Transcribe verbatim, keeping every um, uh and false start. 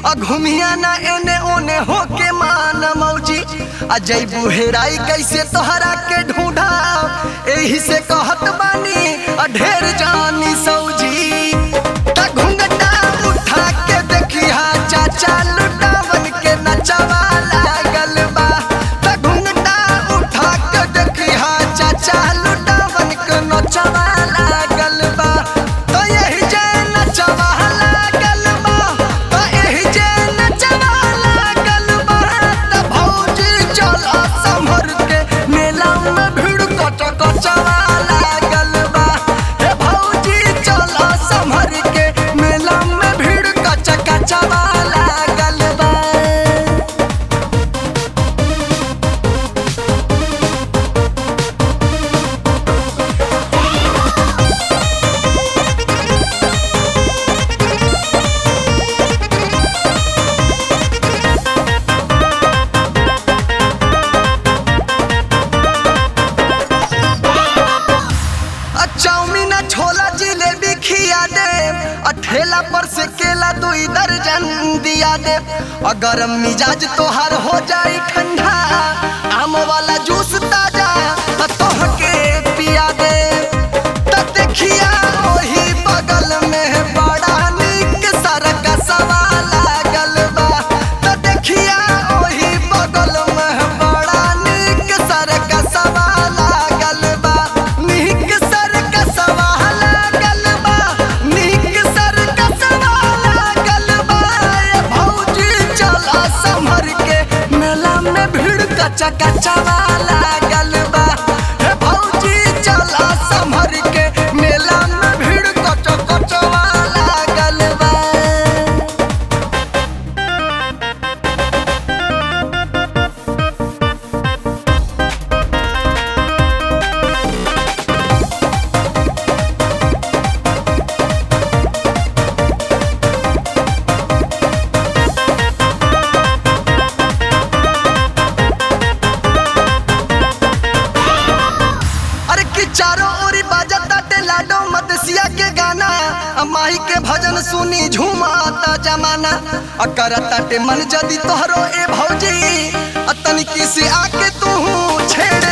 आ घुमिया ना एने ओने होके मान मौजी आ जैबू हेराई कैसे तोहरा के ढूंढा एही से कहत बानी आ ढेर जानी सौजी ता घुंघटा उठा के देखिया चाचा लुटावन के नचवा लागल बा ता घुंघटा उठा के देखिया चाचा लुटावन के नचवा लागल बा तो यही जे नचवा लागल बा तो यही जे नचवा लागल बा त भौजी चल संभर के मेला में भीड़ कच कचवा लागल बा हे भौजी चल संभर के मेला में भीड़ कच कचवा लागल बा। चाउमीन छोला जिलेबी खिया दे आ ठेला पर से केला दुई दर्जन दिया दे और गरम मिजाज तोहार हो जाई ठंडा आम वाला जूस ताजा तोहके पिया दे त देखिया ओही बगल में बड़ा निक सरका सवा लागल बा त देखिया ओही बगल में बड़ा निक सरका सवा लागल बा निक कच्चा कच्चा लागल बा हे भौजी चला संभर के मेला में भीड़ कच्चा कच्चा लागल बा। चारों ओरी बाजता लाडो मदसिया के गाना माही के भजन सुनी झूमाता जमाना करता टे मन जदी तोहरो ए भौजी तनिकी से आके तू छेड़